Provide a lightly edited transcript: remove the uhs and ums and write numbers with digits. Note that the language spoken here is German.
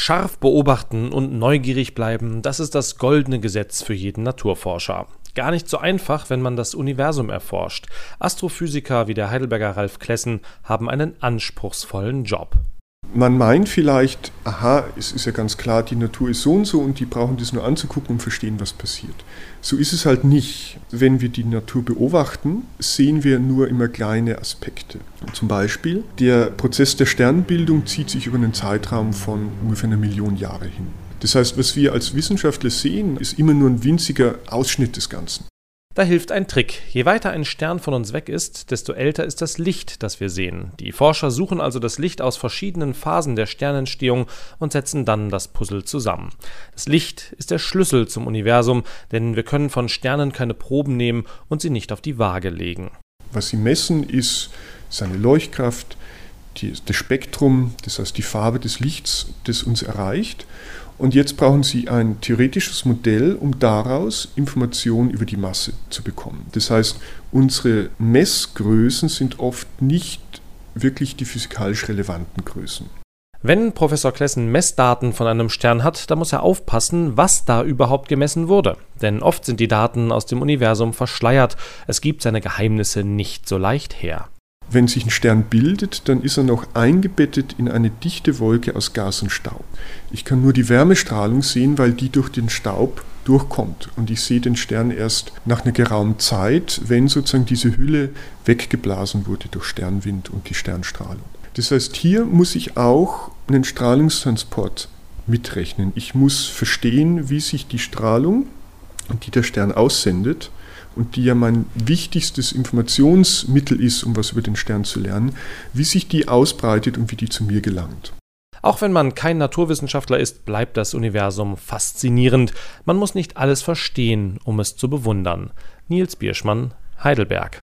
Scharf beobachten und neugierig bleiben, das ist das goldene Gesetz für jeden Naturforscher. Gar nicht so einfach, wenn man das Universum erforscht. Astrophysiker wie der Heidelberger Ralf Klessen haben einen anspruchsvollen Job. Man meint vielleicht, es ist ja ganz klar, die Natur ist so und so und die brauchen das nur anzugucken und verstehen, was passiert. So ist es halt nicht. Wenn wir die Natur beobachten, sehen wir nur immer kleine Aspekte. Zum Beispiel, der Prozess der Sternbildung zieht sich über einen Zeitraum von ungefähr 1 Million Jahre hin. Das heißt, was wir als Wissenschaftler sehen, ist immer nur ein winziger Ausschnitt des Ganzen. Da hilft ein Trick. Je weiter ein Stern von uns weg ist, desto älter ist das Licht, das wir sehen. Die Forscher suchen also das Licht aus verschiedenen Phasen der Sternentstehung und setzen dann das Puzzle zusammen. Das Licht ist der Schlüssel zum Universum, denn wir können von Sternen keine Proben nehmen und sie nicht auf die Waage legen. Was sie messen, ist seine Leuchtkraft, das Spektrum, das heißt die Farbe des Lichts, das uns erreicht. Und jetzt brauchen Sie ein theoretisches Modell, um daraus Informationen über die Masse zu bekommen. Das heißt, unsere Messgrößen sind oft nicht wirklich die physikalisch relevanten Größen. Wenn Professor Klessen Messdaten von einem Stern hat, dann muss er aufpassen, was da überhaupt gemessen wurde. Denn oft sind die Daten aus dem Universum verschleiert. Es gibt seine Geheimnisse nicht so leicht her. Wenn sich ein Stern bildet, dann ist er noch eingebettet in eine dichte Wolke aus Gas und Staub. Ich kann nur die Wärmestrahlung sehen, weil die durch den Staub durchkommt. Und ich sehe den Stern erst nach einer geraumen Zeit, wenn sozusagen diese Hülle weggeblasen wurde durch Sternwind und die Sternstrahlung. Das heißt, hier muss ich auch einen Strahlungstransport mitrechnen. Ich muss verstehen, wie sich die Strahlung, die der Stern aussendet, und die ja mein wichtigstes Informationsmittel ist, um was über den Stern zu lernen, wie sich die ausbreitet und wie die zu mir gelangt. Auch wenn man kein Naturwissenschaftler ist, bleibt das Universum faszinierend. Man muss nicht alles verstehen, um es zu bewundern. Nils Bierschmann, Heidelberg.